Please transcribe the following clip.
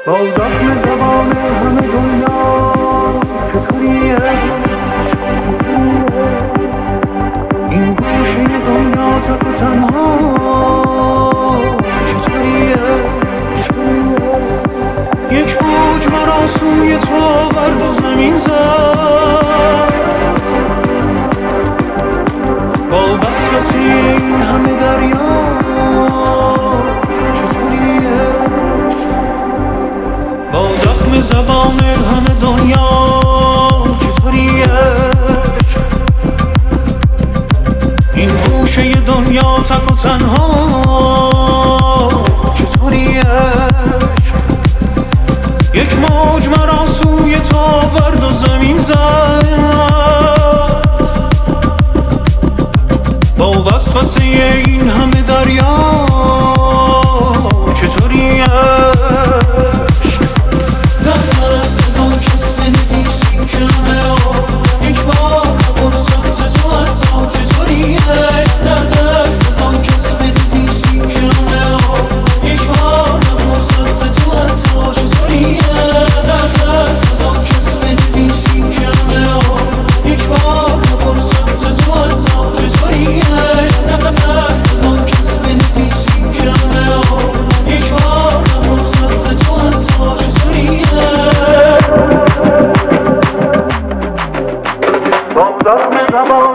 با زخم زبان همه دنیا چطوریه این گوشه دنیا تک و تنها چطوریه یک موج مرا سوی تو برد و زمین زد با وسوسه این همه دریا چطوریه با زخم زبان همه دنیا چطوریه این گوشه دنیا تک و تنها چطوریه یک موج مرا سوی تو ورد و زمین زد با وسوسه این همه دریا چطوریه در دست از آن کس بنویسی که همه یک بار نپرسد تو حتی چطوریه در دست از آن کس بنویسی که همه یک بار نپرسد تو حتی چطوریه در دست از آن کس بنویسی که همه یک بار نپرسد تو حتی چطوریه در دست از آن کس بنویسی که همه یک بار نپرسد تو حتی چطوریه با دست زبان